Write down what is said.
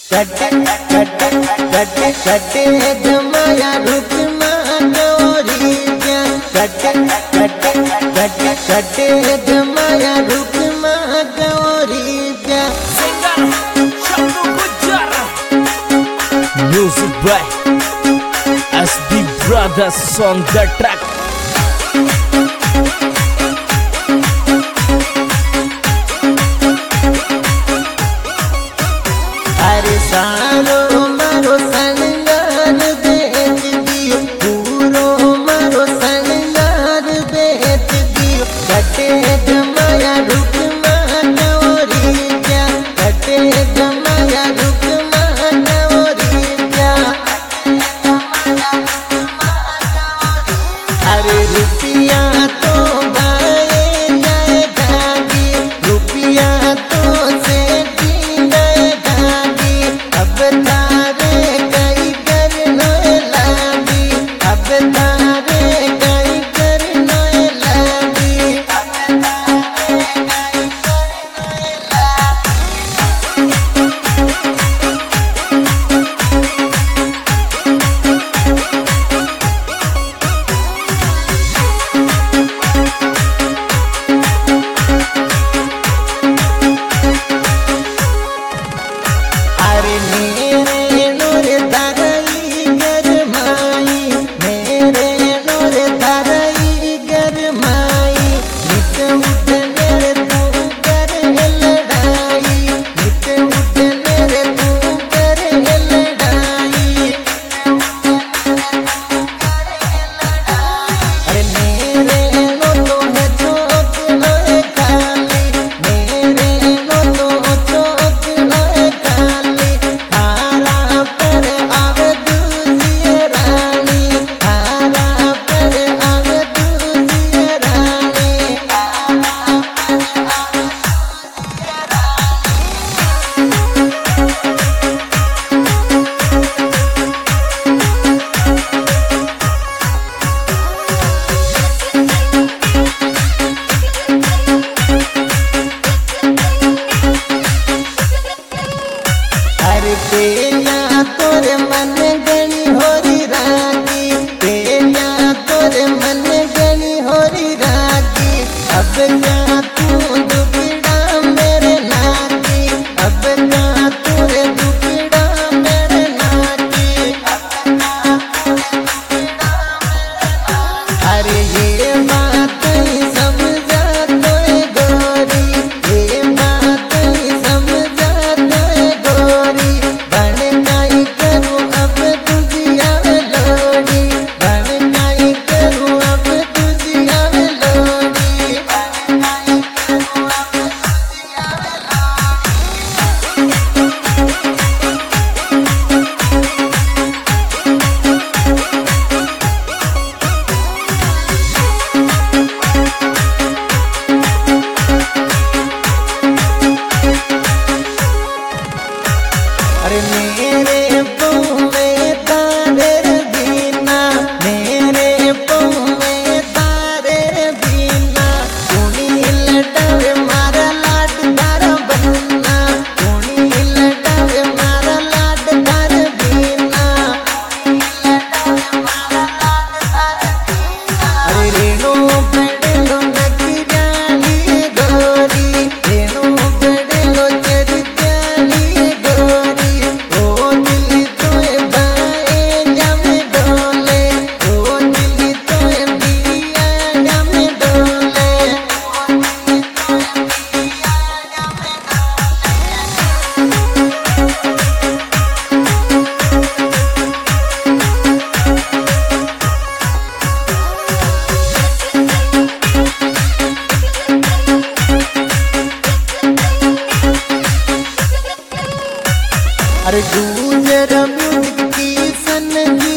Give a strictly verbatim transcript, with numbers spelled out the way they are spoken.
कटे कटे कटे कटे जमाया रुक मानोरी क्या कटे कटे कटे कटे जमाया रुक मानोरी क्या Music by S B Brothers on the track. अरे सारो मारो संगार बेच दियो पूरो मारो संगार बेच दियो कटे जमाया रुक मानोरी क्या कटे जमाया रुक मानोरी क्या अरे रुपया तो गाए जाए गागी रुपया तो से जाए गागी अब तारे कई करने लागी अब तारे कई करने लागी अब तारे कई करने लागी अरे मेरे नूर धरई गरमाई मेरे नूर धरई गरमाई नित उठ मेरे तू कर लड़ाई नित उठ मेरे तू कर लड़ाई अरे मेरे नो तो है चौक है खाली मेरे नो तो चौक है खाली हारा पर आवे दूसरी रानी हारा पर आवे दूसरी रानी हारा पर आवे अरे तेरा तोरे मन गणी होरी रागी तेरा तोरे मन गणी होरी रागी अब क्या तू दुखड़ा मेरे नागी अब क्या तोरे दुखड़ा मेरे नागी अरे ये बात ही समझा तो गोरी ये बात ही समझा तो गोरी बन नहीं करूँ अब तुझिया लोड़ी बन नहीं करूँ अब तुझिया लोड़ी बन नहीं करूँ अब तुझिया लोड़ी अरे मेरे पौवे तारे बीना मेरे पौवे तारे बीना कुणी लटावे मारा लाड तारा बनना कुणी लटावे मारा लाड तारा बीना अरे रेणु पेड़लो नकी जानी गोरी रेणु पेड़लो चर जानी गोरी ओ दिल तोए बाए जम डोले ओ दिल तोए दिया जम डोले ओ दिल तोए दिया जम डोले अरे गुजर म्यूजिक की सन